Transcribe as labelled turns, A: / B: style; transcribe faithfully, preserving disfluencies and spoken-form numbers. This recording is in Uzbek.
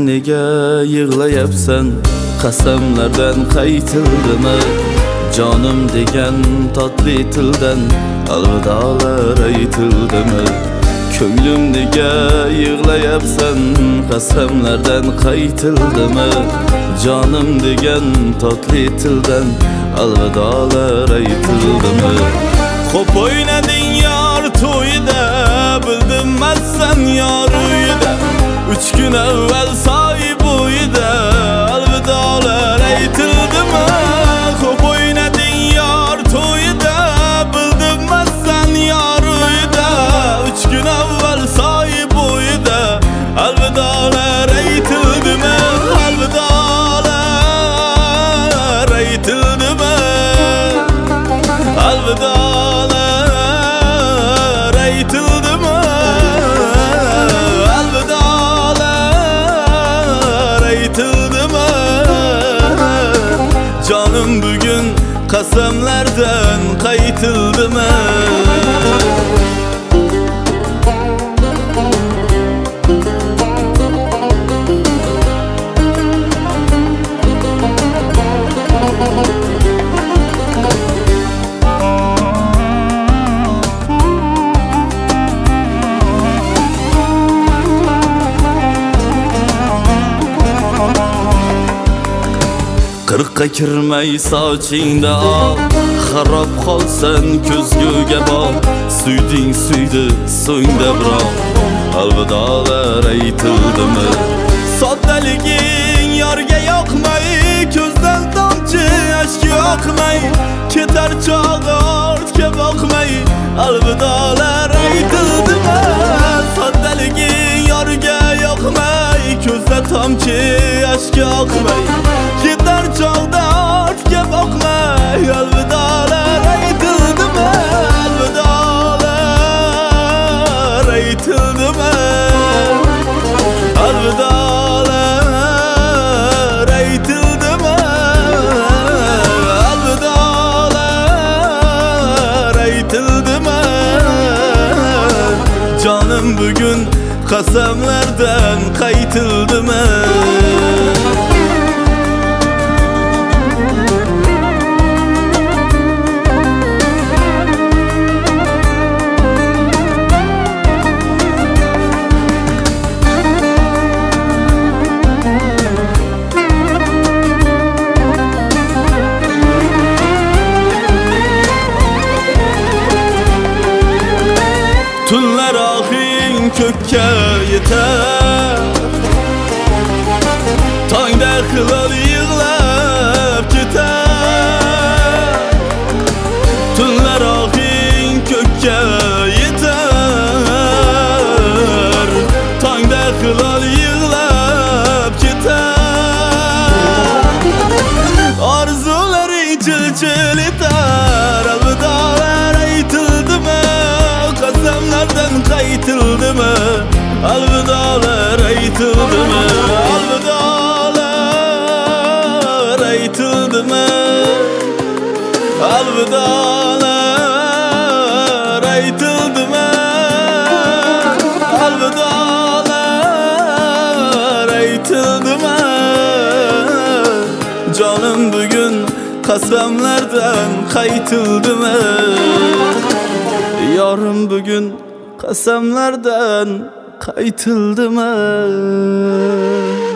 A: nega yig'layapsan? Qasamlardan qaytildimi? Jonim degan totli tildan alvidolar aytildimi? Ko'nglim nega yig'layapsan? Qasamlardan qaytildimi? Jonim degan totli tildan alvidolar aytildimi? Xo'p o'ynading yor to'yida, bildimmazsan yor uyida. Uch kun avval soy bo'yida alvidolar aytildimi? Xo'p o'ynading yor to'yida, bildimmazsan yor uyida. Uch kun avval soy bo'yida alvidolar aytildimi? Alvidolar aytildimi? Alvidolar aytildimi? Alvidolar aytildimi? Jonim bugun qasamlardan qaytildimi? Qirqqa kirmay sochingda ol, xarob qolsan ko'zguga bor. Suyding suydi so'ngda biroq alvidolar aytildimi? Soddaliging yorga yoqmay, ko'zdan tomchi yosh yoqmay, ketar chog'i ortga boqmay alvidolar aytildimi? Soddaliging yorga yoqmay, ko'zdan tomchi yosh yoqmay, ketar chog'da ortga boqmay alvidolar aytildimi? Alvidolar aytildimi? Alvidolar aytildimi? Alvidolar aytildimi? Jonim bugun qasamlardan qaytildimi? Tunlar oxing ko'kka yetar, tongda hilol yig'lab ketar. Tunlar oxing ko'kka yetar, tongda hilol yig'lab ketar. Orzularing chil-chil etar, alvidolar aytildimi? Qasamlardan qaytildimi? Alvidolar aytildimi? Alvidolar aytildimi? Alvidolar aytildimi? Alvidolar aytildimi? Jonim bugun qasamlardan qaytildimi? Yorim bugun qasamlardan qaytildimi?